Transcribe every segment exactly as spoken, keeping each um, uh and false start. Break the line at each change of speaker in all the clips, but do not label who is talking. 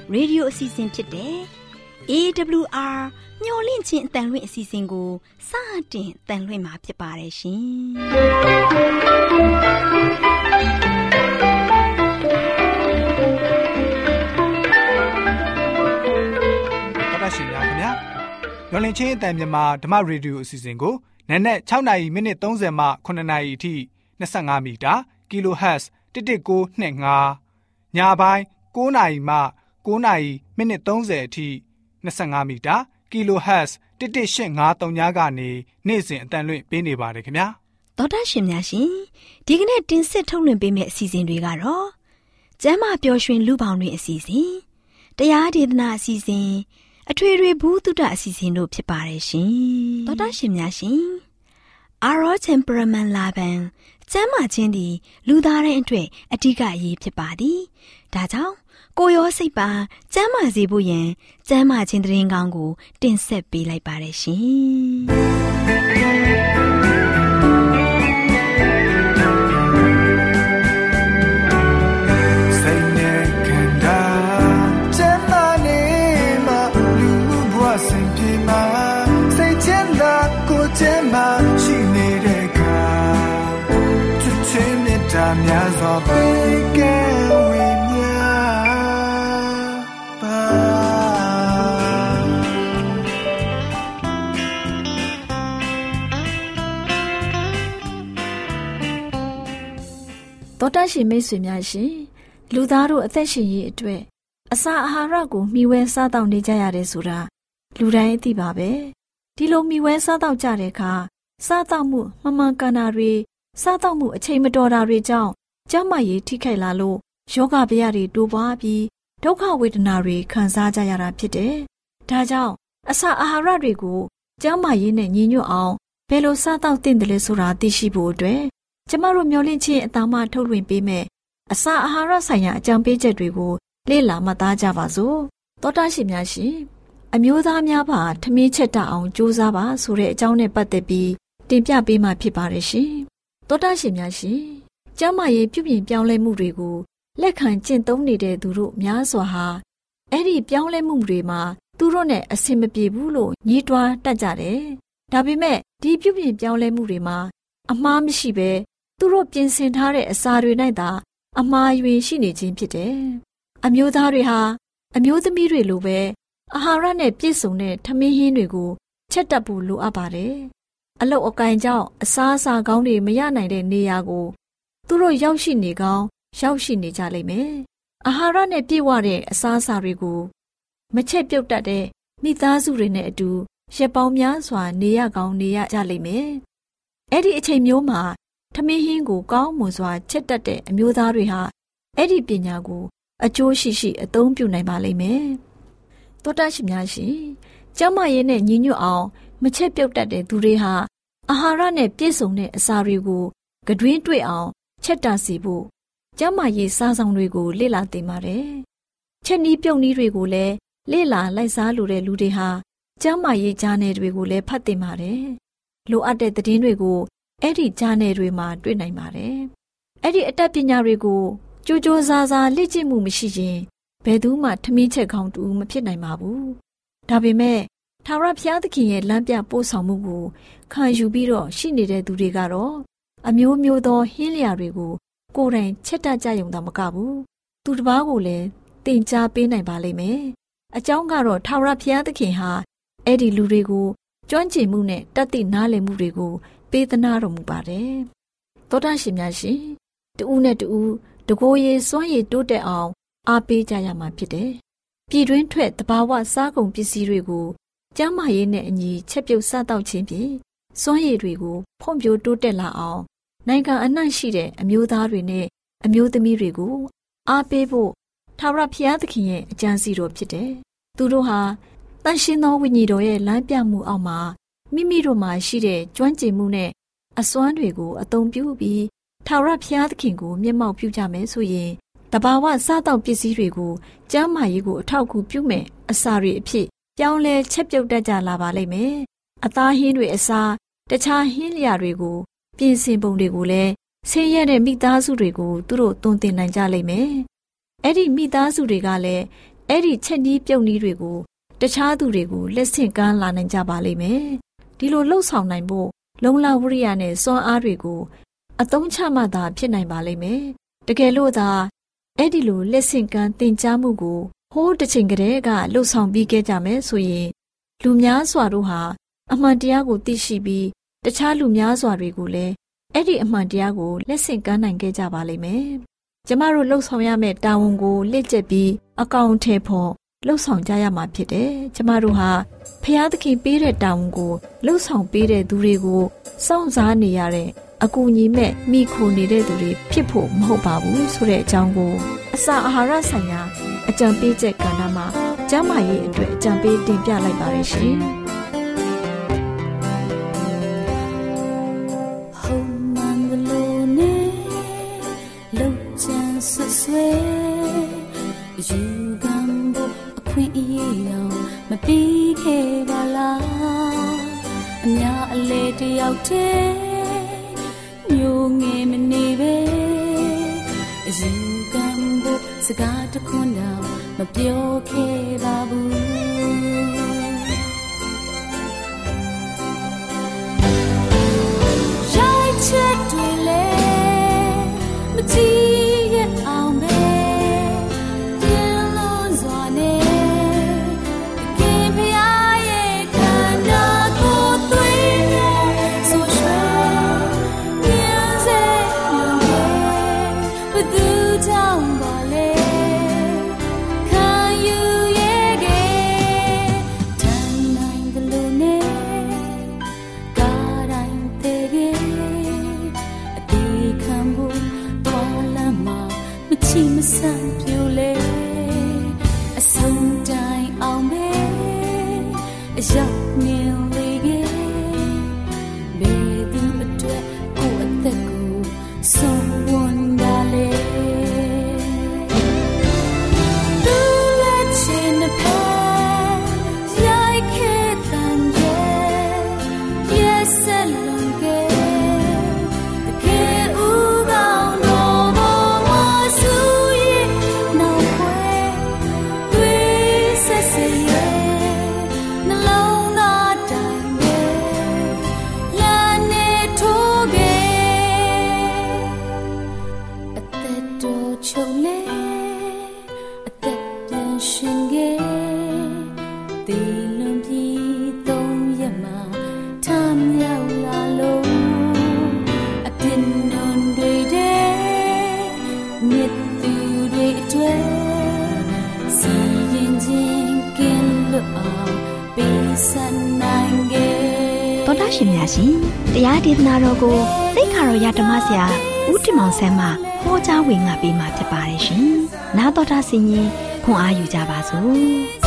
ရေဒီယိုအစီအစဉ်ဖြစ်တဲ့ အေ ဒဘလျူ အာ မျော်လင့်ခြင်းအတန်လွင့်အစီအစဉ်ကိုစတင်တန်လွင့်မှာဖြစ်ပါတယ်ရှင်
။တော်ရှင်များခင်ဗျာမျော်လင့်ခြင်းအတန်မြန်မာဓမ္မရေဒီယိုအစီအစဉ်ကိုနက်နက်၆နာရီမိနစ်၃၀မှ၇နာရီအထိ၂၅မီတာကီလိုဟတ်ဇ်တစ်တစ်ကို၂၅ညပိုင်း၉နာရီမှ၉နာရီမိနစ်၃၀အထိ၂၅မီတာကီလိုဟတ်ဇ်တစ်တစ်၈၅၃ညကနေနေ့စဉ်အတန်လွင့်ပေးနေပါတယ်ခင်ဗျာ
တော်တာရှင်များရှင်ဒီကနေ့တင်ဆက်ထုတ်လွှင့်ပေးမယ့်အစီအစဉ်တွေကတော့ကျမ်းမာပျော်ရွှင်လူပေါင်းတွင်အစီအစဉ်တရားဒေသနာအစီအစဉ်အထွေထွေဘုဒ္ဓအစီအစဉ်တို့ဖြစ်ပါတယ်ရှင်တော်တာရှင်များရှင်အာရောချမ်ပရမန်လာဘန်ကျမ်းမာခြင်းသည်လူသားတိုင်းအတွက်အဓိကအရေးဖြစ်ပါသည်ဒါကြောင့်ကိုယ်ရောစိတ်ပါကျမ်းမာစေဖို့ယင်ကျမ်းမာခြင်းသတင်းကောင်းကိုတင်ဆက်ပေးလိုက်ပါတယ်ရှင်
စိတ်နဲ့ခန္ဓာကျမ်းမာနေမှလူဘဝစဉ်ပြေမှာစိတ်ချမ်းသာကိုယ်ချမ်းသာရှိနေတဲ့အခါချစ်ချင်းနဲ့တာများစွာပေးကဲဝေမျှပါ
တော်တရှိမိတ်ဆွေများရှင်လူသားတို့အသက်ရှင်ရေးအတွက်အစာအာဟာရကိုမျှဝဲစားတောက်နေကြရတယ်ဆိုတာလူတိုင်းသိပါပဲဒီလိုမျှဝဲစားတောက်ကြတဲ့အခါစားတောက်မှုမမှန်ကန်တာတွေစားတောက်မှုအချိန်မတော်တာတွေကြောင့်ကျန်းမာရေးထိခိုက်လာလို့ယောဂဗျာတွေတိုးပွားပြီးဒုက္ခဝေဒနာတွေခံစားကြရတာဖြစ်တယ်။ဒါကြောင့်အစာအာဟာရတွေကိုကျန်းမာရေးနဲ့ညီညွတ်အောင်ဘယ်လိုစားတောက်သင့်တယ်လဲဆိုတာသိရှိဖို့အတွက်ကျမတို့မျှဝင့်ခြင်းအတမထုတ်လွှင့်ပေးမယ်အစာအာဟာရဆိုင်ရာအကြံပေးချက်တွေကိုလေ့လာမှတ်သားကြပါစို့သောတာရှင်များရှင်အမျိုးသားများပါထမင်းချက်တအောင်ကြိုးစားပါဆိုတဲ့အကြောင်းနဲ့ပတ်သက်ပြီးတင်ပြပေးမှဖြစ်ပါတယ်ရှင်သောတာရှင်များရှင်ကျမ်းမာရေးပြုပြင်ပြောင်းလဲမှုတွေကိုလက်ခံကျင့်သုံးနေတဲ့သူတို့များစွာဟာအဲ့ဒီပြောင်းလဲမှုတွေမှာသူတို့နဲ့အဆင်မပြေဘူးလို့ညှိတွားတတ်ကြတယ်ဒါပေမဲ့ဒီပြုပြင်ပြောင်းလဲမှုတွေမှာအမှားမရှိဘဲသူတို့ပြင်ဆင်ထားတဲ့အစာတွေ၌သာအမှားယွင်းရှိနေခြင်းဖြစ်တယ်။အမျိုးသားတွေဟာအမျိုးသမီးတွေလိုပဲအာဟာရနဲ့ပြည့်စုံတဲ့ထမင်းဟင်းတွေကိုချက်တတ်ဖို့လိုအပ်ပါတယ်။အလုတ်အကင်ကြောင့်အစားအစာကောင်းတွေမရနိုင်တဲ့နေရာကိုသူတို့ရောက်ရှိနေကောင်းရောက်ရှိနေကြလိမ့်မယ်။အာဟာရနဲ့ပြည့်ဝတဲ့အစားအစာတွေကိုမချက်ပြုတ်တတ်တဲ့မိသားစုတွေနဲ့အတူရက်ပေါင်းများစွာနေရကောင်းနေရကြလိမ့်မယ်။အဲ့ဒီအချိန်မျိုးမှာထမင်းဟင်းကိုကောင်းမွန်စွာချက်တတ်တဲ့အမျိုးသားတွေဟာအဲ့ဒီပညာကိုအကျိုးရှိရှိအသုံးပြုနိုင်ပါလိမ့်မယ်။သောတာရှင်များရှင်ကျမ်းမာရေးနဲ့ညီညွတ်အောင်မချက်ပြုတ်တတ်တဲ့သူတွေဟာအာဟာရနဲ့ပြည့်စုံတဲ့အစာတွေကိုကတွင်းတွေ့အောင်ချက်တာစီဖို့ကျမ်းမာရေးစားဆောင်တွေကိုလေ့လာသင်ပါတယ်။ချက်နီးပြုတ်နီးတွေကိုလည်းလေ့လာလိုက်စားလိုတဲ့လူတွေဟာကျမ်းမာရေးဂျာနယ်တွေကိုလည်းဖတ်သင်ပါတယ်။လိုအပ်တဲ့သတင်းတွေကိုအဲ့ဒီဂျာနယ်တွေမှာတွေ့နိုင်ပါတယ်။အဲ့ဒီအတတ်ပညာတွေကိုကြိုးကြိုးစားစားလေ့ကျင့်မှုမရှိရင်ဘယ်သူမှထမင်းချက်ကောင်းတူမဖြစ်နိုင်ပါဘူး။ဒါပေမဲ့ထာဝရဘုရားသခင်ရဲ့လမ်းပြပို့ဆောင်မှုကိုခံယူပြီးတော့ရှိနေတဲ့သူတွေကတော့အမျိုးမျိုးသောဟင်းလျာတွေကိုကိုယ်တိုင်ချက်တတ်ကြရုံသာမကဘူး။သူတစ်ပါးကိုလည်းသင်ကြားပေးနိုင်ပါလိမ့်မယ်။အကြောင်းကတော့ထာဝရဘုရားသခင်ဟာအဲ့ဒီလူတွေကိုကျွမ်းကျင်မှုနဲ့တတ်သိနားလည်မှုတွေကိုပေးသနာတော်မူပါတယ်။သောတာရှင်များရှင်တဦးနဲ့တဦးတကိုယ်ရည်စွမ်းရည်တိုးတက်အောင်အားပေးကြရမှာဖြစ်တယ်။ပြည်တွင်းထွက်တဘာဝစားကုန်ပစ္စည်းတွေကိုကျန်းမာရေးနဲ့အညီချက်ပြုတ်စားတောက်ခြင်းဖြင့်စွမ်းရည်တွေကိုဖွံ့ဖြိုးတိုးတက်လာအောင်နိုင်ငံအနှံ့ရှိတဲ့အမျိုးသားတွေနဲ့အမျိုးသမီးတွေကိုအားပေးဖို့ထာဝရဘုရားသခင်ရဲ့အကြံစီတော်ဖြစ်တယ်။သူတို့ဟာတန်ရှင်းသောဝိညာဉ်တော်ရဲ့လမ်းပြမှုအောက်မှာမိမိတို့မှာရှိတဲ့ကျွမ်းကျင်မှုနဲ့အစွမ်းတွေကိုအသုံးပြုပြီးထာဝရဘုရားသခင်ကိုမျက်မှောက်ပြုကြမယ်ဆိုရင်တဘာဝစားတောက်ပစ္စည်းတွေကိုကျန်းမာရေးကိုအထောက်အကူပြုမယ်အစာတွေအဖြစ်ပြောင်းလဲချက်ပြုတ်တတ်ကြလာပါလိမ့်မယ်။အသားဟင်းတွေအစားတခြားဟင်းလျာတွေကိုပြင်ဆင်ပုံတွေကိုလည်းဆင်းရဲတဲ့မိသားစုတွေကိုသူတို့သွန်သင်နိုင်ကြလိမ့်မယ်။အဲ့ဒီမိသားစုတွေကလည်းအဲ့ဒီချက်ကြီးပြုတ်နည်းတွေကိုတခြားသူတွေကိုလက်ဆင့်ကမ်းလာနိုင်ကြပါလိမ့်မယ်ဒီလိုလှုပ်ဆောင်နိုင်ဖို့လုံလဝရိယနဲ့စွမ်းအားတွေကိုအသုံးချမှသာဖြစ်နိုင်ပါလိမ့်မယ်တကယ်လို့သာအဲ့ဒီလိုလက်ဆင့်ကမ်းသင်ကြားမှုကိုဟိုးတစ်ချိန်ကတည်းကလှုပ်ဆောင်ပြီးခဲ့ကြမယ်ဆိုရင်လူများစွာတို့ဟာအမှန်တရားကိုသိရှိပြီးတခြားလူများစွာတွေကိုလည်းအဲ့ဒီအမှန်တရားကိုလက်ဆင့်ကမ်းနိုင်ခဲ့ကြပါလိမ့်မယ်ကျမတို့လှုပ်ဆောင်ရမယ့်တာဝန်ကိုလက်ကျက်ပြီးအကောင့်ထဲဖို့လှုပ်ဆောင်ကြရမှာဖြစ်တယ်။ကျမတို့ဟာဖျားသခင်ပေးတဲ့တာဝန်ကိုလှုပ်ဆောင်ပေးတဲ့သူတွေကိုစောင့်စားနေရတဲ့အကူအညီမဲ့မိခိုနေတဲ့သူတွေဖြစ်ဖို့မဟုတ်ပါဘူးဆိုတဲ့အကြောင်းကိုအစာအာဟာရဆိုင်ရာအကြံပေးချက်ကဏ္ဍမှာကျန်းမာရေးအတွက်အကြံပေးတင်ပြလိုက်ပါရရှင်။ဆွဆွဲယူကံဖို့အခွင့်အရေးအောင်မပြီးခဲ့ပါလားအများအလေတယောက်တည်းညိုငယ်မနေပဲယူကံဖို့စကားတခွန်းတော့မပြောခဲ့ပါဘူးရိုက်ချက်တွေလဲမကြည့်တော်တာရှင်များရှင်တရားဒေသနာတော်ကိုသိက္ခာတော်ရဓမ္မဆရာဦးတင်မောင်ဆန်းမှဟောကြားဝင်ငါပေးมาဖြစ်ပါတယ်ရှင်။နားတော်တာဆင်ရင်ခွန်အားယူကြပါစို့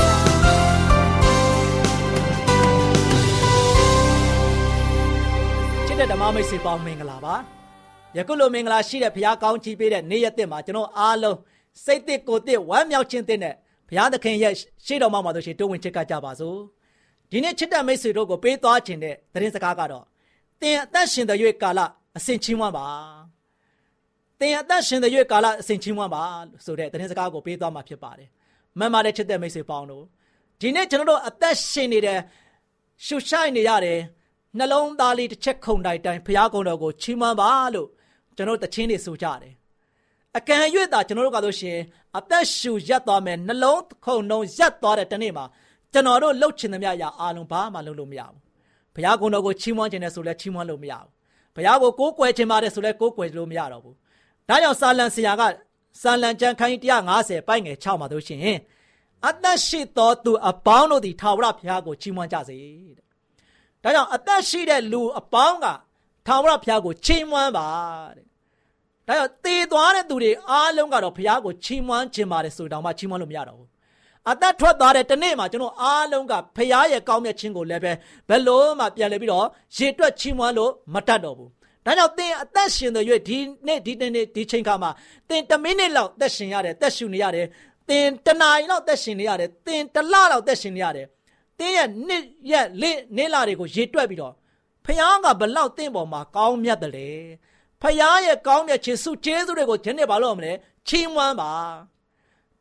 ။ချစ်တဲ့ဓမ္မမိတ်ဆွေပေါင်းမင်္ဂလာပါ။ယခုလိုမင်္ဂလာရှိတဲ့ဘုရားကောင်းချီးပေးတဲ့နေ့ရက်သစ်မှာကျွန်တော်အားလုံးစိတ်သစ်ကိုယ်သစ်ဝမ်းမြောက်ခြင်းသစ်နဲ့ဘုရားသခင်ရဲ့ရှေ့တော်မှာဆိုရှင်တိုးဝင်ချစ်ကကြပါစို့။ဒီနေ့ချစ်တဲ့မိတ်ဆွေတို့ကိုပေးသွားခြင်းတဲ့သတင်းစကားကတော့သင်အသက်ရှင်တဲ့၍ကာလအစဉ်ချင်းဝမ်းပါသင်အသက်ရှင်တဲ့၍ကာလအစဉ်ချင်းဝမ်းပါဆိုတဲ့သတင်းစကားကိုပေးသွားမှာဖြစ်ပါတယ်။မှန်ပါတယ်ချစ်တဲ့မိတ်ဆွေပေါင်းတို့ဒီနေ့ကျွန်တော်တို့အသက်ရှင်နေတဲ့ရှုရှိုက်နေရတယ်နှလုံးသားလေးတစ်ချက်ခုန်တိုင်းတိုင်းဘုရားကုံတော်ကိုချီးမွမ်းပါလို့ကျွန်တော်တခြင်းတွေဆိုကြတယ်။အကံ၍သာကျွန်တော်တို့ကဆိုရှင်အသက်ရှူရပ်သွားမယ်နှလုံးခုန်လုံးရပ်သွားတဲ့တနေ့မှာကျွန်တော်တို့လှုပ်ချင်သမျှအရာအားလုံးဘာမှလုပ်လို့မရဘူး။ဘုရားကုံတော်ကိုချီးမွမ်းခြင်းနဲ့ဆိုလဲချီးမွမ်းလို့မရဘူး။ဘုရားကိုကိုးကွယ်ခြင်းပါတယ်ဆိုလဲကိုးကွယ်လို့မရတော့ဘူး။ဒါကြောင့်စာလံဆရာကစာလံကျမ်းခန်းကြီးone fiftyပိုင်းငယ်sixမှာတို့ရှင်အသက်ရှိသောသူအပေါင်းတို့သည်ထာဝရဘုရားကိုချီးမွမ်းကြစေတဲ့။ဒါကြောင့်အသက်ရှိတဲ့လူအပေါင်းကထာဝရဘုရားကိုချီးမွမ်းပါတဲ့။ဒါကြောင့်တည်သွားတဲ့သူတွေအားလုံးကတော့ဘုရားကိုချီးမွမ်းခြင်းပါတယ်ဆိုတောင်မှချီးမွမ်းလို့မရတော့ဘူး။အသက်ထွက်သွားတဲ့တနေ့မှာကျွန်တော်အားလုံးကဘုရားရဲ့ကောင်းမြတ်ခြင်းကိုလည်းပဲဘယ်လို့မှပြန်လည်ပြီးတော့ရေတွက်ချီးမွမ်းလို့မတတ်တော့ဘူး။ဒါကြောင့်သင်အသက်ရှင်တဲ့ရွေးဒီနေ့ဒီနေ့ဒီချိန်ခါမှာသင်တစ်မိနစ်လောက်သက်ရှင်ရတယ်သက်ရှူနေရတယ်သင်တနာရီလောက်သက်ရှင်နေရတယ်သင်တစ်လလောက်သက်ရှင်နေရတယ်သင်ရဲ့နေ့ရက်လေးနေ့လတွေကိုရေတွက်ပြီးတော့ဘုရားကဘလောက်သင်ပေါ်မှာကောင်းမြတ်တယ်လေဘုရားရဲ့ကောင်းမြတ်ခြင်းစုကျေးဇူးတွေကိုဒီနေ့ဘာလို့မလဲချီးမွမ်းပါ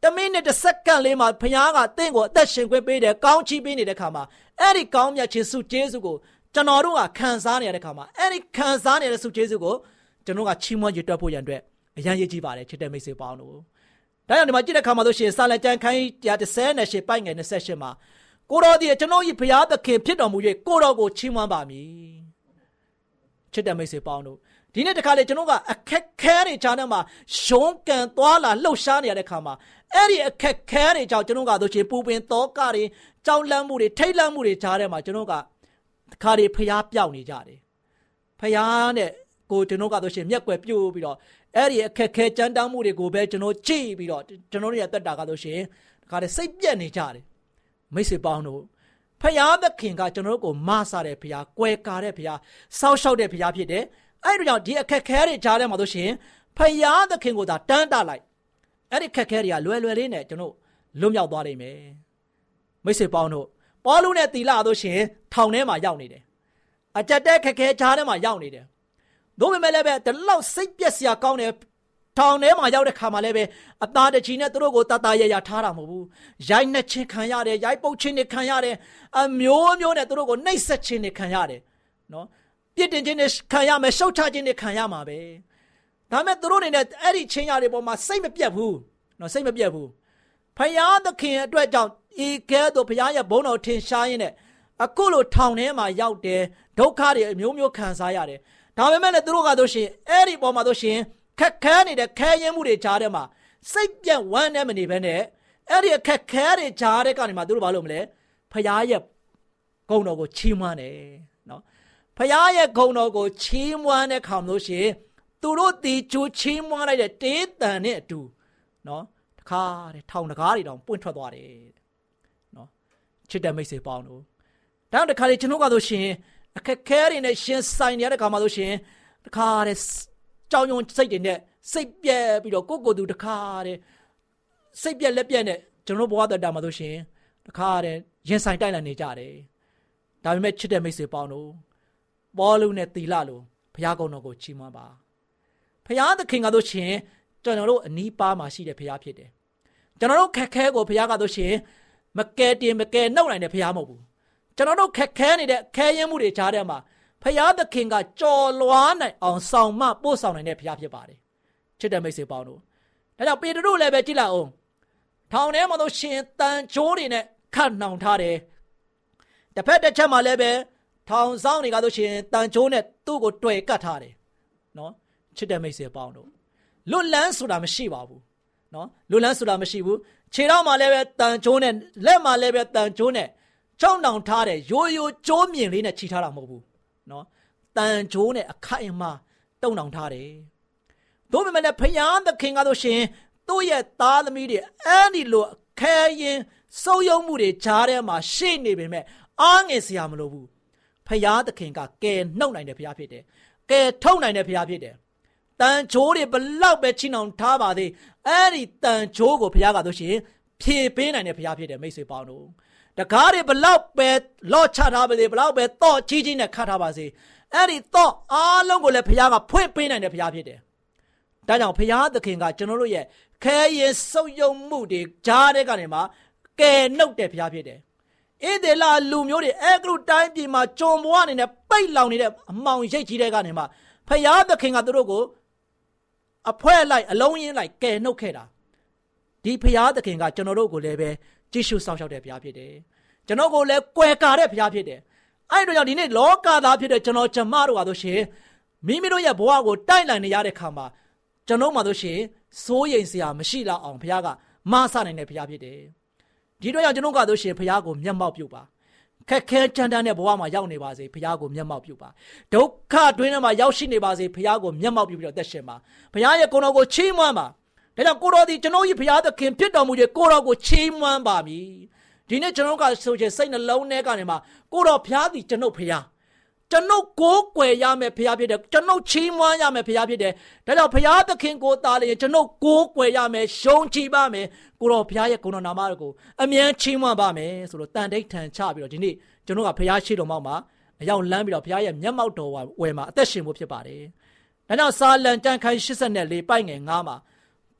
တမင်းနဲ့တစ်စက္ကန့်လေးမှာဖခင်ကတင့်ကိုအသက်ရှင်ခွင့်ပေးတယ်ကောင်းချီးပေးနေတဲ့ခါမှာအဲ့ဒီကောင်းမြတ်ခြင်းဆုကျေးဇူးကိုကျွန်တော်တို့ကခံစားနေရတဲ့ခါမှာအဲ့ဒီခံစားနေတဲ့ဆုကျေးဇူးကိုကျွန်တော်ကချီးမွမ်းရည်တွက်ဖို့ရန်အတွက်အရန်ရည်ကြီးပါတယ်ချစ်တဲ့မိတ်ဆွေပေါင်းတို့ဒါကြောင့်ဒီမှာကြည့်တဲ့ခါမှာဆိုရှင်စာလံကျမ်းခန်းကြီးတစ်ဆယ်နဲ့ရှစ်ပိုက်ငယ်နှစ်ဆယ်ရှစ်မှာကိုတော်ဒီကျွန်တော်ဤဘုရားသခင်ဖြစ်တော်မူ၍ကိုတော်ကိုချီးမွမ်းပါမည်ချစ်တဲ့မိတ်ဆွေပေါင်းတို့ဒီနေ့တခါလေကျွန်တော်ကအခက်ခဲတွေကြားထဲမှာရှုံးကန်သွားလာလှုပ်ရှားနေရတဲ့ခါမှာအဲ့ဒီအခက်ခဲတွေကြောင့်ကျွန်တော်ကဆိုရှင်ပူပင်သောကတွေကြောက်လန့်မှုတွေထိတ်လန့်မှုတွေကြားထဲမှာကျွန်တော်ကတခါလေဖျားပြောက်နေကြတယ်ဖျားနဲ့ကိုကျွန်တော်ကဆိုရှင်မျက်ွယ်ပြို့ပြီးတော့အဲ့ဒီအခက်ခဲကြမ်းတမ်းမှုတွေကိုပဲကျွန်တော်ကြည့်ပြီးတော့ကျွန်တော်တို့ရဲ့တက်တာကဆိုရှင်တခါလေစိတ်ပြက်နေကြတယ်မိတ်ဆွေပေါင်းတို့ဖျားသခင်ကကျွန်တော်တို့ကိုမဆတဲ့ဖျားကွယ်ကာတဲ့ဖျားစောက်ရှောက်တဲ့ဖျားဖြစ်တယ်အဲ့ဒီကြောင့်ဒီအခက်ခဲတွေကြားထဲမှာဆိုရှင်ဖယားသခင်ကိုသာတန်းတလိုက်အဲ့ဒီခက်ခဲတွေကလွယ်လွယ်လေးနဲ့ကျွန်တော်လွတ်မြောက်သွားနိုင်မယ်မိတ်ဆွေပေါင်းတို့ပေါလုနဲ့သီလဆိုရှင်ထောင်ထဲမှာရောက်နေတယ်အကြက်တဲ့ခက်ခဲကြားထဲမှာရောက်နေတယ်သို့ပေမဲ့လည်းပဲဒီလောက်စိတ်ပြက်စရာကောင်းတယ်ထောင်ထဲမှာရောက်တဲ့ခါမှာလည်းပဲအသားတချီနဲ့သူတို့ကိုတတရရထားတာမဟုတ်ဘူးရိုက်နှက်ချင်းခံရတယ်ရိုက်ပုတ်ချင်းတွေခံရတယ်အမျိုးမျိုးနဲ့သူတို့ကိုနှိပ်စက်ချင်းတွေခံရတယ်နော်ပြစ်တင်ခြင်းနဲ့ခံရမယ်ရှုတ်ချခြင်းနဲ့ခံရမှာပဲဒါမဲ့သူတို့တွေနဲ့အဲ့ဒီချင်းရတွေပေါ်မှာစိတ်မပြတ်ဘူးနော်စိတ်မပြတ်ဘူးဖယားသခင်အတွက်ကြောင့်ဤကဲ့သို့ဖယားရဲ့ဘုန်းတော်ထင်ရှားရင်းနဲ့အခုလိုထောင်ထဲမှာရောက်တယ်ဒုက္ခတွေအမျိုးမျိုးခံစားရတယ်ဒါပေမဲ့လည်းသူတို့ကဆိုရှင်အဲ့ဒီပေါ်မှာဆိုရှင်ခက်ခဲနေတဲ့ခဲရင်မှုတွေကြားထဲမှာစိတ်ပြတ်ဝမ်းနဲ့မနေဘဲနဲ့အဲ့ဒီအခက်ခဲတွေကြားတဲ့ကနေမှာသူတို့ဘာလုပ်မလဲဖယားရဲ့ဂုဏ်တော်ကိုချီးမွမ်းတယ်နော်ဖယားရဲ့ဂုဏ်တော်ကိုချီးမွမ်းတဲ့ခါမှာလို့ရှိရင်သူတို့တီကျိုးချီးမွမ်းလိုက်တဲ့တေးတန်နဲ့အတူနော်တခါတဲ့ထောင်တကားတွေတောင်ပွင့်ထွက်သွားတယ်နော်ချစ်တဲ့မိတ်ဆွေပေါင်းတို့ဒါတခါလေကျွန်တော်ကဆိုရှင်အခက်ခဲတွေနဲ့ရှင်ဆိုင်နေရတဲ့ခါမှာဆိုရှင်တခါတဲ့ကြောင်ယုံစိတ်တွေနဲ့စိတ်ပြက်ပြီးတော့ကိုယ့်ကိုယ်သူတခါတဲ့စိတ်ပြက်လက်ပြက်နဲ့ကျွန်တော်ဘဝတော်တာမှာဆိုရှင်တခါတဲ့ရင်ဆိုင်တိုက်လာနေကြတယ်ဒါပေမဲ့ချစ်တဲ့မိတ်ဆွေပေါင်းတို့ပေါလုနဲ့သီလလိုဘုရားကုံတော်ကိုချီးမွမ်းပါဘုရားသခင်ကဆိုရှင်ကျွန်တော်တို့အနီးပါးမှာရှိတဲ့ဘုရားဖြစ်တယ်ကျွန်တော်တို့ခက်ခဲကိုဘုရားကဆိုရှင်မကယ်တင်မကယ်နှုတ်နိုင်တဲ့ဘုရားမဟုတ်ဘူးကျွန်တော်တို့ခက်ခဲနေတဲ့ခဲရင်မှုတွေကြားထဲမှာဘုရားသခင်ကကြော်လွှားနိုင်အောင်ဆောင်မပို့ဆောင်နိုင်တဲ့ဘုရားဖြစ်ပါတယ်ချစ်တဲ့မိတ်ဆွေပေါင်းတို့ဒါကြောင့်ပေတရုလည်းပဲကြည့်လိုက်အောင်ထောင်ထဲမှာတော့ရှင်တန်ချိုးတွေနဲ့ခတ်နှောင်ထားတယ်တစ်ဖက်တစ်ချက်မှာလည်းပဲထောင်ဆောင်တွေကဆိုရှင်တန်ချိုးနဲ့သူ့ကိုတွေ့ကတ်ထားတယ်နော်ချစ်တဲ့မိတ်ဆွေပေါင်းတို့လွတ်လန်းဆိုတာမရှိပါဘူးနော်လွတ်လန်းဆိုတာမရှိဘူးခြေထောက်မှာလည်းပဲတန်ချိုးနဲ့လက်မှာလည်းပဲတန်ချိုးနဲ့ချောင်းတောင်ထားတယ်ရိုးရိုးကျိုးမြင်လေးနဲ့ခြိထားတာမဟုတ်ဘူးနော်တန်ချိုးနဲ့အခိုင်အမာတုံတောင်ထားတယ်သို့ပေမဲ့လည်းဖယားသခင်ကဆိုရှင်သူ့ရဲ့သားသမီးတွေအဲ့ဒီလိုခဲရင်စုံယုံမှုတွေကြားထဲမှာရှိနေပေမဲ့အားငယ်စရာမလိုဘူးဖယားသခင်ကကယ်နှုတ်နိုင်တဲ့ဖယားဖြစ်တယ်ကယ်ထုတ်နိုင်တဲ့ဖယားဖြစ်တယ်တန်ချိုးတွေဘလောက်ပဲချိနှောင်ထားပါသေးအဲ့ဒီတန်ချိုးကိုဖယားကဆိုရှင်ဖြေပေးနိုင်တဲ့ဖယားဖြစ်တယ်မိတ်ဆွေပေါင်းတို့တကားတွေဘလောက်ပဲလော့ချထားပါစေဘလောက်ပဲတော့ကြီးကြီးနဲ့ခတ်ထားပါစေအဲ့ဒီတော့အားလုံးကိုလည်းဖယားကဖွင့်ပေးနိုင်တဲ့ဖယားဖြစ်တယ်ဒါကြောင့်ဖယားသခင်ကကျွန်တော်တို့ရဲ့ခဲရင်စုပ်ယုံမှုတွေကြားတဲ့ကနေမှာကယ်နှုတ်တဲ့ဖယားဖြစ်တယ်ဣသေလလူမျိုးတွေအဲဂရုတိုင်းပြည်မှာကြုံပွားနေတဲ့ပိတ်လောင်နေတဲ့အမောင်ရိပ်ကြီးတဲ့ကနေမှာဖယားသခင်ကသူတို့ကိုအဖွဲလိုက်အလုံးရင်းလိုက်ကယ်နှုတ်ခဲ့တာဒီဖယားသခင်ကကျွန်တော်တို့ကိုလည်းပဲကြည့်ရှုစောင့်ရှောက်တဲ့ဘုရားဖြစ်တယ်ကျွန်တော်ကိုလည်းကွယ်ကာတဲ့ဘုရားဖြစ်တယ်အဲ့တို့ကြောင့်ဒီနေ့လောကသားဖြစ်တဲ့ကျွန်တော်ကျမတို့ဟာဆိုရှင်မိမိတို့ရဲ့ဘဝကိုတိုက်လှန်နေရတဲ့ခါမှာကျွန်တော်မှဆိုရှင်စိုးရိမ်စရာမရှိလောက်အောင်ဘုရားကမဆနိုင်တဲ့ဘုရားဖြစ်တယ်ဒီတို့ကြောင့်ကျွန်တော်ကဆိုရှင်ဘုရားကိုမျက်မှောက်ပြုပါခက်ခဲကြမ်းတမ်းတဲ့ဘဝမှာရောက်နေပါစေဘုရားကိုမျက်မှောက်ပြုပါဒုက္ခတွင်းထဲမှာရောက်ရှိနေပါစေဘုရားကိုမျက်မှောက်ပြုပြီးတော့သက်ရှင်ပါဘုရားရဲ့ကိုယ်တော်ကိုချီးမွမ်းပါဒါကြောင့်ကိုတော်ဒီကျွန်တော်ကြီးဘုရားသခင်ဖြစ်တော်မူတဲ့ကိုတော်ကိုချီးမွမ်းပါမည်ဒီနေ့ကျွန်တော်ကဆိုချင်စိတ်နှလုံးထဲကနေမှာကိုတော်ဘုရားသည်ကျွန်ုပ်ဘုရားကျွန်ုပ်ကိုးကွယ်ရမယ်ဘုရားဖြစ်တယ်ကျွန်ုပ်ချီးမွမ်းရမယ်ဘုရားဖြစ်တယ်ဒါကြောင့်ဘုရားသခင်ကိုသားလျင်ကျွန်ုပ်ကိုးကွယ်ရမယ်ရှုံးချပါမယ်ကိုတော်ဘုရားရဲ့ဂုဏနာမတော်ကိုအမြဲချီးမွမ်းပါမယ်ဆိုတော့တန်တိတ်ထန်ချပြီးတော့ဒီနေ့ကျွန်တော်ကဘုရားရှိတော်မှာအရောက်လမ်းပြီးတော့ဘုရားရဲ့မျက်မှောက်တော်ဝယ်မှာအသက်ရှင်ဖို့ဖြစ်ပါတယ်ဒါကြောင့်စာလံကျမ်းခန်း၈၄ပိုက်ငယ်၅မှာ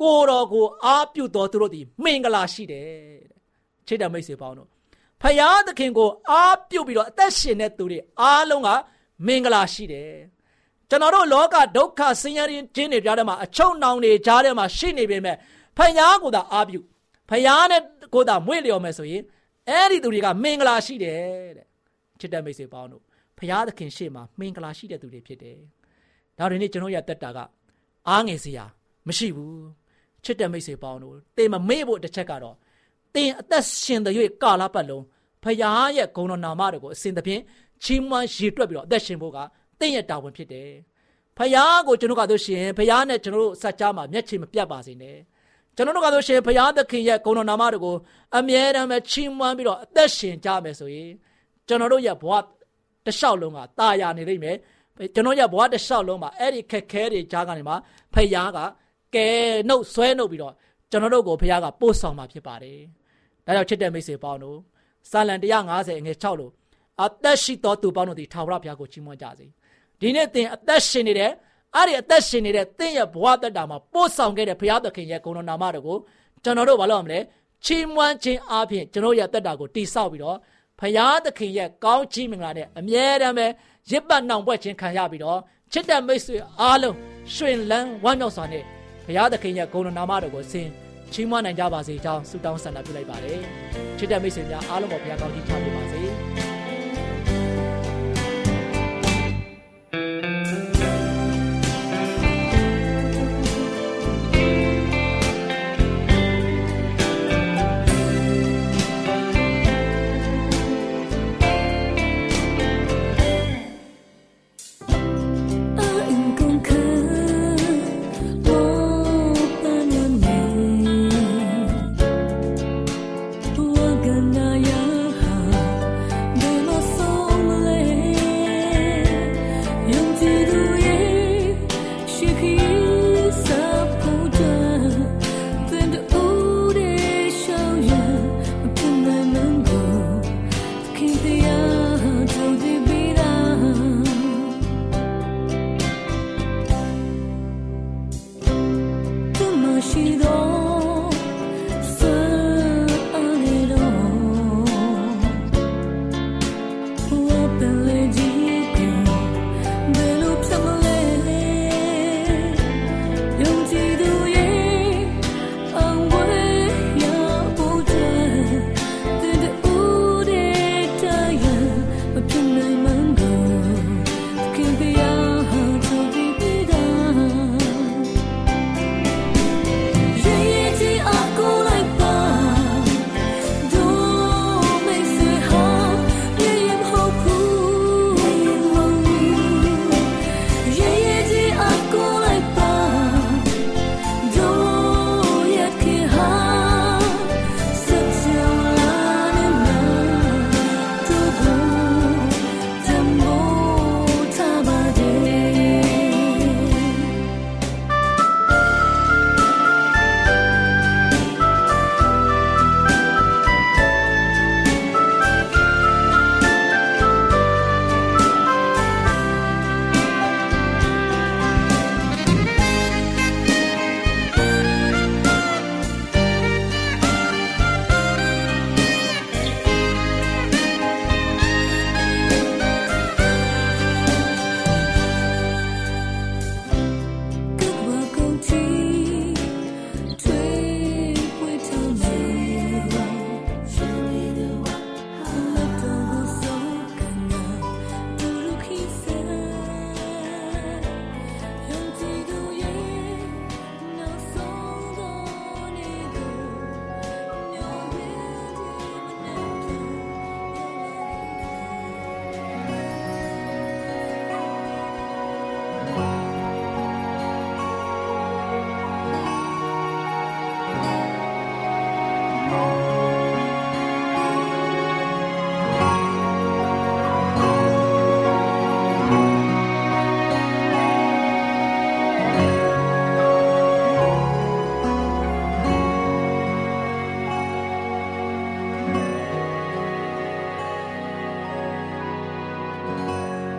ကိုယ်တော်ကိုအားပြုတော်သူတို့သည်မင်္ဂလာရှိတယ်ချစ်တဲ့မိတ်ဆွေပေါင်းတို့ဖယားသခင်ကိုအားပြုပြီးတော့အသက်ရှင်တဲ့သူတွေအားလုံးကမင်္ဂလာရှိတယ်ကျွန်တော်တို့လောကဒုက္ခဆင်းရဲခြင်းတွေကြားထဲမှာအချုံနှောင်တွေကြားထဲမှာရှိနေပေမဲ့ဖယားကိုသာအားပြုဖယားနဲ့ကိုသာမွေ့လျော်မယ်ဆိုရင်အဲ့ဒီသူတွေကမင်္ဂလာရှိတယ်တဲ့ချစ်တဲ့မိတ်ဆွေပေါင်းတို့ဖယားသခင်ရှေ့မှာမင်္ဂလာရှိတဲ့သူတွေဖြစ်တယ်ဒါတွေနဲ့ကျွန်တော်ရတက်တာကအားငယ်စရာမရှိဘူးချစ်တဲ့မိတ်ဆွေပေါင်းတို့သင်မမေ့ဖို့တစ်ချက်ကတော့သင်အသက်ရှင်တဲ့၍ကာလပတ်လုံးဖယားရဲ့ဂုဏ်တော်နာမတော်ကိုအစဉ်သဖြင့်ချီးမွမ်းရည်တွက်ပြီးတော့အသက်ရှင်ဖို့ကသင်ရဲ့တာဝန်ဖြစ်တယ်ဖယားကိုကျွန်တော်ကတော့ရှင်ဖယားနဲ့ကျွန်တော်တို့စัจ जा မှာမျက်ခြေမပြတ်ပါစေနဲ့ကျွန်တော်တို့ကတော့ရှင်ဖယားသခင်ရဲ့ဂုဏ်တော်နာမတော်ကိုအမြဲတမ်းပဲချီးမွမ်းပြီးတော့အသက်ရှင်ကြမယ်ဆိုရင်ကျွန်တော်တို့ရဲ့ဘဝတစ်လျှောက်လုံးကတာယာနေလိမ့်မယ်ကျွန်တော်ရဲ့ဘဝတစ်လျှောက်လုံးမှာအဲ့ဒီခက်ခဲတွေကြားကနေမှာဖယားကကဲနှုတ်ဆွဲနှုတ်ပြီးတော့ကျွန်တော်တို့ကိုဖယားကပို့ဆောင်มาဖြစ်ပါတယ်ဒါကြောင့်ချစ်တဲ့မိတ်ဆွေပေါင်းတို့စာလံone fiftyအငယ်sixလို့အသက်ရှိတော်သူပေါင်းတို့ဒီထာဝရဘုရားကိုချီးမွမ်းကြစေဒီနေ့သင်အသက်ရှင်နေတဲ့အဲ့ဒီအသက်ရှင်နေတဲ့သင်ရဲ့ဘဝတက်တာမှာပို့ဆောင်ခဲ့တဲ့ဘုရားသခင်ရဲ့ဂုဏ်တော်နာမတော်ကိုကျွန်တော်တို့ဘာလို့ရမလဲချီးမွမ်းခြင်းအပြင်ကျွန်တော်ရဲ့တက်တာကိုတိဆောက်ပြီးတော့ဘုရားသခင်ရဲ့ကောင်းချီးမင်္ဂလာနဲ့အမြဲတမ်းပဲရစ်ပတ်နှောင်ပွဲခြင်းခံရပြီးတော့ချစ်တဲ့မိတ်ဆွေအားလုံးရွှင်လန်းဝမ်းမြောက်စွာနဲ့ဘုရားသခင်ရဲ့ဂုဏ်တော်နာမတော်ကိုဆင်ချီးမွမ်းနိုင်ကြပါစေကြောင်းဆုတောင်းဆန္ဒပြုလိုက်ပါတယ်ချစ်တဲ့မိတ်ဆွေများအားလုံးပေါ်ဘုရားကောင်းချီးချပေးပါစေ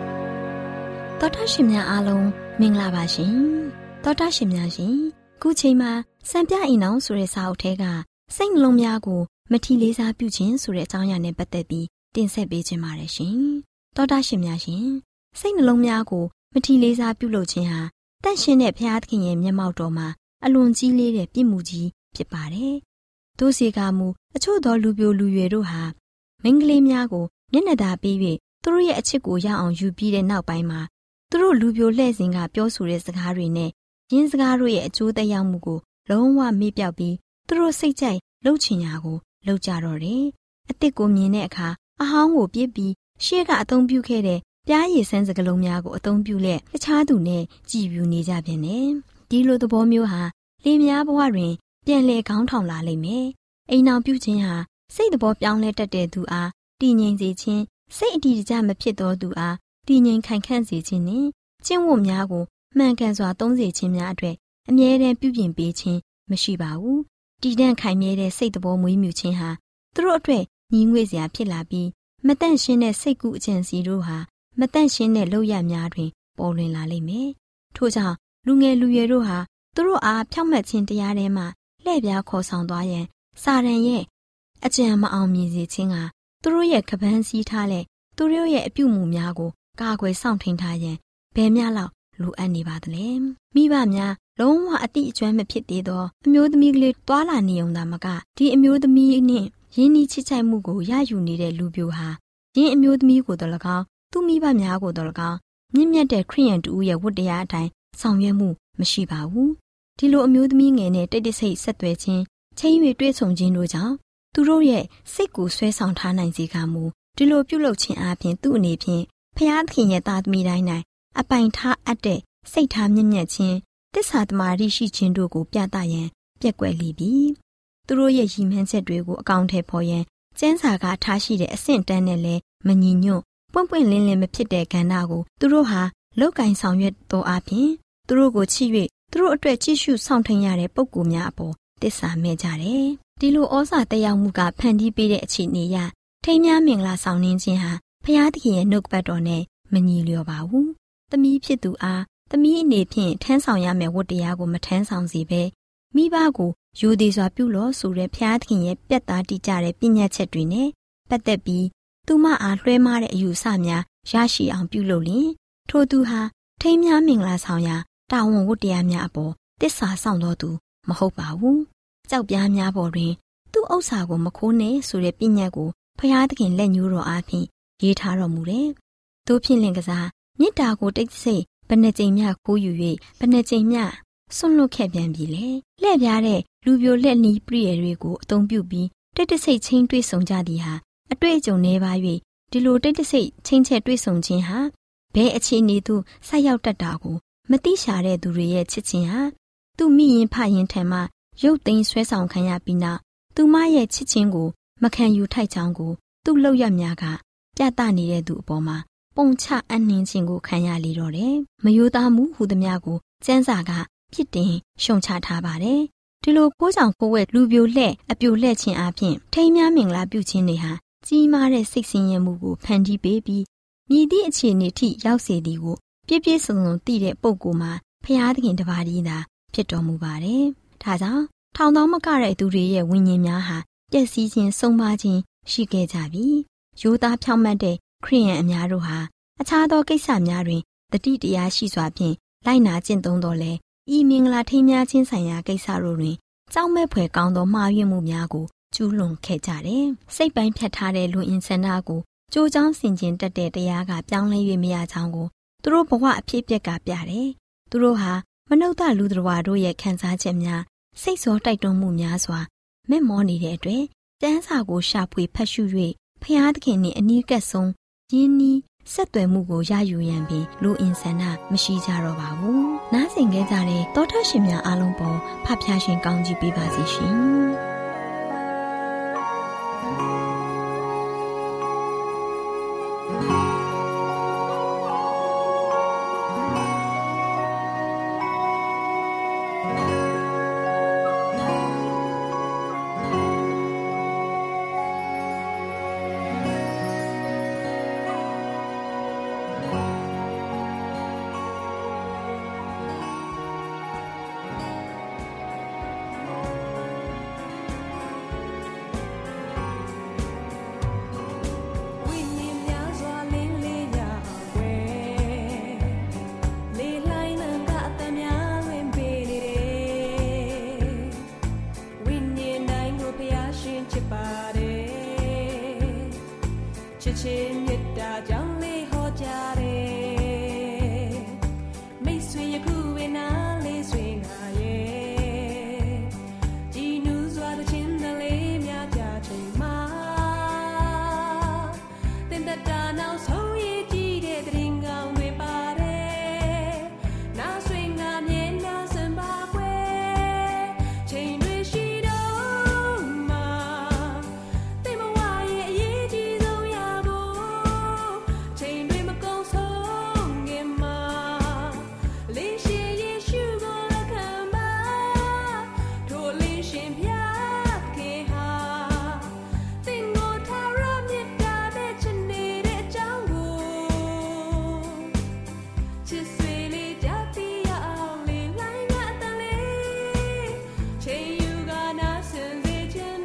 တော်တာရှင်များအားလုံးမင်္ဂလာပါရှင်တော်တာရှင်များရှင်ခုချိန်မှာစံပြအိမ်အောင်ဆိုတဲ့စာအုပ်ထဲကစိတ်နှလုံးများကိုမထီလေးစားပြုခြင်းဆိုတဲ့အကြောင်းအရာနဲ့ပတ်သက်ပြီးတင်ဆက်ပေးခြင်းပါတယ်ရှင်။သောတာရှင်များရှင်စိတ်နှလုံးများကိုမထီလေးစားပြုလုပ်ခြင်းဟာတန့်ရှင်းတဲ့ဘုရားသခင်ရဲ့မျက်မှောက်တော်မှာအလွန်ကြီးလေးတဲ့ပြစ်မှုကြီးဖြစ်ပါတယ်။သို့စေကမူအချို့သောလူပြိုလူရွယ်တို့ဟာမိန်းကလေးများကိုမျက်နှာသာပေး၍သူတို့ရဲ့အချစ်ကိုရအောင်ယူပြီးတဲ့နောက်ပိုင်းမှာသူတို့လူပြိုလှဲ့စဉ်ကပြောဆိုတဲ့စကားတွေနဲ့ရင်းစကားတို့ရဲ့အကျိုးသက်ရောက်မှုကိုလုံးဝမေ့ပြောက်ပြီးသူတို့စိတ်ကြိုက်လှုပ်ချင်ရာကိုလှုပ်ကြတော့တယ်။အစ်စ်ကိုမြင်တဲ့အခါအဟောင်းကိုပြစ်ပြီးရှေ့ကအသုံးပြုခဲ့တဲ့ပြားရည်စမ်းစကလုံးများကိုအသုံးပြုလက်တခြားသူနဲ့ကြည်ပြူနေကြပြန်တယ်။ဒီလိုသဘောမျိုးဟာလင်မယားဘဝတွင်ပြန်လည်ခေါင်းထောင်လာလိမ့်မယ်။အိမ်အောင်ပြုခြင်းဟာစိတ်သဘောပြောင်းလဲတတ်တဲ့သူအားတည်ငြိမ်စေခြင်းစိတ်အတည်တကျမဖြစ်သောသူအားတည်ငြိမ်ခိုင်ခန့်စေခြင်းနှင့်ကျင့်ဝတ်များကိုမှန်ကန်စွာသုံးစေခြင်းများအတွက်အမြဲတမ်းပြုပြင်ပေးခြင်းမရှိပါဘူး။တည်တံ့ခိုင်မြဲတဲ့စိတ်သဘောမွေးမြူခြင်းဟာသူတို့အတွက်ညီငွေ့စရာဖြစ်လာပြီးမတန့်ရှင်းတဲ့စိတ်ကူးအကြံစီတို့ဟာမတန့်ရှင်းတဲ့လုပ်ရများတွင်ပေါ်လွင်လာလိမ့်မယ်။ထို့ကြောင့်လူငယ်လူရွယ်တို့ဟာသူတို့အားဖြောင့်မတ်ခြင်းတရားထဲမှလှည့်ပြားခေါ်ဆောင်သွားရန်စာရန်ရဲ့အကြံမအောင်မြင်စေခြင်းကသူတို့ရဲ့ကပန်းစည်းထားတဲ့သူတို့ရဲ့အပြုမူများကိုကာကွယ်စောင့်ထိန်ထားရန်ဘယ်များလောက်လိုအပ်နေပါသလဲ။မိဘများလုံးဝအတိအကျွမ်းမဖြစ်သေးသောအမျိုးသမီးကလေးတွာလာနေုံသာမကဒီအမျိုးသမီးနှင့်ရင်းနှီးချစ်ချိုက်မှုကိုရယူနေတဲ့လူပြိုဟာယင်းအမျိုးသမီးကိုတော်၎င်းသူမိဘများကိုတော်၎င်းမြင့်မြတ်တဲ့ခရိယန်တူရဲ့ဝတ္တရားအတိုင်းဆောင်ရွက်မှုမရှိပါဘူး။ဒီလိုအမျိုးသမီးငယ်နဲ့တိတ်တိတ်ဆိတ်ဆက်သွယ်ခြင်းချင်း၍တွေ့ဆုံခြင်းတို့ကြောင့်သူတို့ရဲ့စိတ်ကိုဆွဲဆောင်ထားနိုင်စေကမူဒီလိုပြုလုပ်ခြင်းအပြင်သူ့အနေဖြင့်ဖျားသခင်ရဲ့သားသမီးတိုင်း၌အပိုင်ထားအပ်တဲ့စိတ်ထားမြင့်မြတ်ခြင်းတစ္ဆာတမာရိရှိခြင်းတို့ကိုပြသရန်ပြက်ကွက်လိပြီ။သူတို့ရဲ့ရည်မှန်းချက်တွေကိုအကောင့်ထဲပေါ်ရန်ကျန်းစာကထားရှိတဲ့အဆင့်တန်းနဲ့လည်းမညီညွတ်ပွင့်ပွင့်လင်းလင်းမဖြစ်တဲ့ကဏ္ဍကိုသူတို့ဟာလောက်ကင်ဆောင်ရွက်သောအပြင်သူတို့ကိုချစ်၍သူတို့အတွက်ကြည့်ရှုစောင့်ထိန်ရတဲ့ပုံကူများအပေါ်တစ္ဆာမဲ့ကြတယ်။ဒီလိုဩဇာတက်ရောက်မှုကဖန်တီးပေးတဲ့အခြေအနေရထိမ်းများမင်္ဂလာဆောင်နှင်းခြင်းဟာဖျားသခင်ရဲ့နှုတ်ပတ်တော်နဲ့မညီလျော်ပါဘူး။သမီးဖြစ်သူအားသမီးအနေဖြင့်ထမ်းဆောင်ရမယ့်ဝတ္တရားကိုမထမ်းဆောင်စေဘဲမိဘကိုယူသည်စွာပြုလို့ဆိုတဲ့ဖျားသခင်ရဲ့ပြတ်သားတိကျတဲ့ပြည့်ညတ်ချက်တွေနဲ့ပတ်သက်ပြီးသူမအားလွှဲမားတဲ့အယူဆများရရှိအောင်ပြုလုပ်လျင်ထိုသူဟာထိမ်းများမင်္ဂလာဆောင်ရာတာဝန်ဝတ္တရားများအပေါ်တစ္ဆာဆောင်တော်သူမဟုတ်ပါဘူး။ကြောက်ပြားများပေါ်တွင်သူ့ဥစ္စာကိုမခိုးနဲ့ဆိုတဲ့ပြည့်ညတ်ကိုဖျားသခင်လက်ညှိုးတော်အားဖြင့်ရေးထားတော်မူတယ်။သို့ဖြင့်လင်ကစားမေတ္တာကိုတိတ်ဆိတ်ဘယ်နှကြိမ်မျှခိုးယူ၍ဘယ်နှကြိမ်မျှဆွန့်လွတ်ခဲ့ပြန်ပြီလေ။လှည့်ပြားတဲ့လူပြိုလက်နီးပရိယေတွေကိုအသုံးပြုပြီးတိတ်တဆိတ်ချင်းတွေ့ဆုံကြသည်ဟာအတွေ့အကြုံနှဲပါ၍ဒီလိုတိတ်တဆိတ်ချင်းချက်တွေ့ဆုံခြင်းဟာဘဲအခြေအနေသို့ဆက်ရောက်တတ်တာကိုမသိရှာတဲ့သူတွေရဲ့ချစ်ချင်းဟာသူ့မိရင်ဖရင်ထံမှရုပ်သိမ်းဆွဲဆောင်ခံရပြီးနောက်သူမရဲ့ချစ်ချင်းကိုမခံယူထိုက်ကြောင်းကိုသူ့လောက်ရများကပြသနေတဲ့သူအပေါ်မှာပုံချအနှင်းခြင်းကိုခံရလေတော့တယ်။မယိုသားမှုဟူသည်များကိုကျမ်းစာကပြစ်တင်ရှုံချထားပါတယ်။ဒီလိုကိုးကြောင်ကိုးဝဲလူပြိုလှဲ့အပြိုလှဲ့ခြင်းအပြင်ထိမ်းများမင်္ဂလာပြုခြင်းတွေဟာကြီးမားတဲ့စိတ်ဆင်းရဲမှုကိုဖန်တီးပေးပြီးမြည်သည့်အခြေအနေထိရောက်စေသည်ကိုပြည့်ပြည့်စုံစုံသိတဲ့ပုဂ္ဂိုလ်မှာဖျားသခင်တပါးတည်းသာဖြစ်တော်မူပါတယ်။ဒါကြောင့်ထောင်သောမကတဲ့သူတွေရဲ့ဝိညာဉ်များဟာပျက်စီးခြင်းဆုံးပါခြင်းရှိခဲ့ကြပြီ။ရိုးသားဖြောင့်မတ်တဲ့ခရိယန်အများတို့ဟာအခြားသောကိစ္စများတွင်တတိတရားရှိစွာဖြင့်လိုက်နာကျင့်သုံးတော်လဲဤမင်္ဂလာထိမ်းများခြင်းဆိုင်ရာကိစ္စတို့တွင်ကြောက်မဲ့ဖွယ်ကောင်းသောမှားယွင်းမှုများကိုကျူးလွန်ခဲ့ကြတယ်။စိတ်ပိုင်းဖြတ်ထားတဲ့လူအင်ဆန္ဒကိုကြိုးချောင်းဆင်ခြင်တတ်တဲ့တရားကပြောင်းလဲ၍မရကြောင်းကိုသူတို့ဘဝအဖြစ်အပျက်ကပြတယ်။သူတို့ဟာမနုဿလူတော်တို့ရဲ့ခံစားချက်များစိတ်စောတိုက်တွန်းမှုများစွာမဲ့မောနေတဲ့အတွက်ကျမ်းစာကိုရှာဖွေဖတ်ရှု၍ဖျားသခင်နှင့်အနီးကပ်ဆုံးယဉ်နီးဆက်သွယ်မှုကိုရယူရန်ပင်လူအင်ဆန္ဒမရှိကြတော့ပါဘူး။နားဆင်ခဲ့ကြတဲ့သောတာရှင်များအားလုံးပေါ်ဖဖျားရှင်ကောင်းကြီးပေးပါစေရှင်။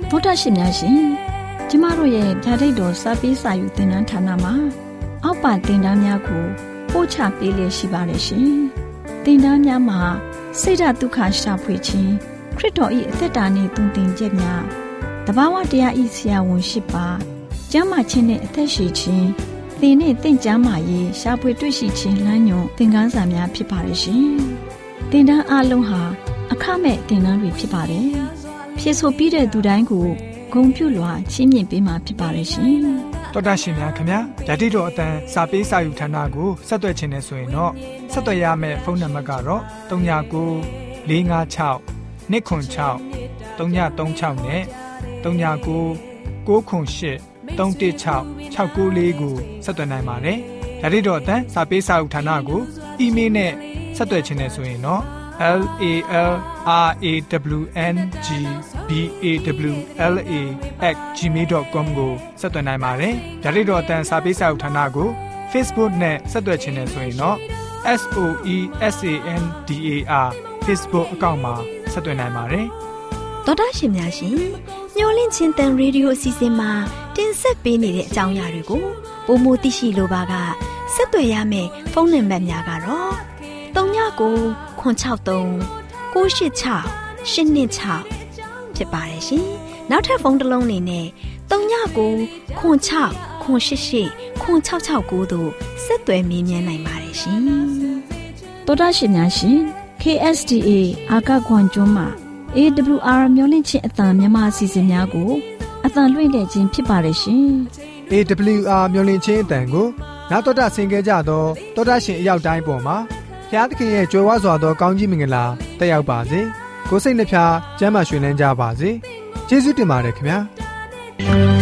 သောတာရှင်များရှင်ကျမတို့ရဲ့ဓာတ်တော်စာပေးစာယူသင်တန်းဌာနမှာအောက်ပါသင်တန်းများကိုပို့ချပေးလျက်ရှိပါတယ်ရှင်သင်တန်းများမှာစိတ်ဓာတ်ဒုက္ခရှာဖွေခြင်းခရစ်တော်၏အသက်တာနှင့်တုန်တင်ချက်များတဘာဝတရားဤဆရာဝန်ရှိပါကျမ်းမာခြင်းနှင့်အသက်ရှိခြင်းသင်နှင့်တင့်ကြမာရေးရှာဖွေတွေ့ရှိခြင်းလမ်းညွန်သင်ခန်းစာများဖြစ်ပါရဲ့ရှင်သင်တန်းအလုံးဟာအခမဲ့သင်တန်းတွေဖြစ်ပါတယ်ဖြည့်ဆို့ပြီးတဲ့သူတိုင်းကိုဂုဏ်ပြုလွှာချီးမြှင့်ပေးမှာဖြစ်ပါရဲ့ရှင်
တော်တာရှင်များခင်ဗျာဓာတိတော်အတန်းစာပေးစာယူဌာနကိုဆက်သွယ်ခြင်းနဲ့ဆိုရင်တော့ဆက်သွယ်ရမယ့်ဖုန်းနံပါတ်ကတော့၃၉၉ ၄၅၆ ၂ခွန်၆ ၃၃၆နဲ့၃၉၉ ၉ခွန်၈ ၃၁၆ ၆၉၄ကိုဆက်သွယ်နိုင်ပါတယ်ဓာတိတော်အတန်းစာပေးစာယူဌာနကိုအီးမေးလ်နဲ့ဆက်သွယ်ခြင်းနဲ့ဆိုရင်တော့ L A L R A W N G B A W L A at gmail dot com ကိုဆက်သွင်းနိုင်ပါတယ်။ဒါ့အပြင်တော့အတန်းစာပေးစာအုပ်ဌာနကို Facebook နဲ့ဆက်သွယ်ခြင်းနဲ့ဆိုရင်တော့ S O E S A N D A R Facebook အကောင့်မှာဆက်သွင်းနိုင်ပါတယ်
။သောတာရှင်များရှင်ညှို့လင့်ချင်းတန်ရေဒီယိုအစီအစဉ်မှာတင်ဆက်ပေးနေတဲ့အကြောင်းအရာတွေကိုပိုမိုသိရှိလိုပါကဆက်သွယ်ရမယ့်ဖုန်းနံပါတ်များကတော့၃၉၉ ခွန်၆၃ ၉၈၆ ၈၂၆ဖြစ်ပါတယ်ရှင်။နောက်ထပ်ဖုန်းတစ်လုံးနေနဲ့၃၉၉ ခွန်၆ ခွန်၈၈ ခွန်၆၆၉တို့ဆက်သွယ်မြင်းမြန်းနိုင်ပါတယ်ရှင်
။သောတာရှင်များရှင် K S D A အာကခွန်ကျွန်းမှာ A W R မျိုးလင့်ချင်းအတန်မြန်မာအစီအစဉ်များကိုအတန်လွှင့်တဲ့ခြင်းဖြစ်ပါတယ်ရှင်
။ A W R မျိုးလင့်ချင်းအတန်ကိုနောက်တော်တာဆင်ကြကြတော့တော်တာရှင်အရောက်တိုင်းပေါ်မှာဘုရားသခင်ရဲ့ကြွယ်ဝစွာသောကောင်းကြီးမင်္ဂလာတက်ရောက်ပါစေကိုယ်စိတ်နှဖျားကျမ်းမာရွှင်လန်းကြပါစေကျေးဇူးတင်ပါတယ်ခင်ဗျာ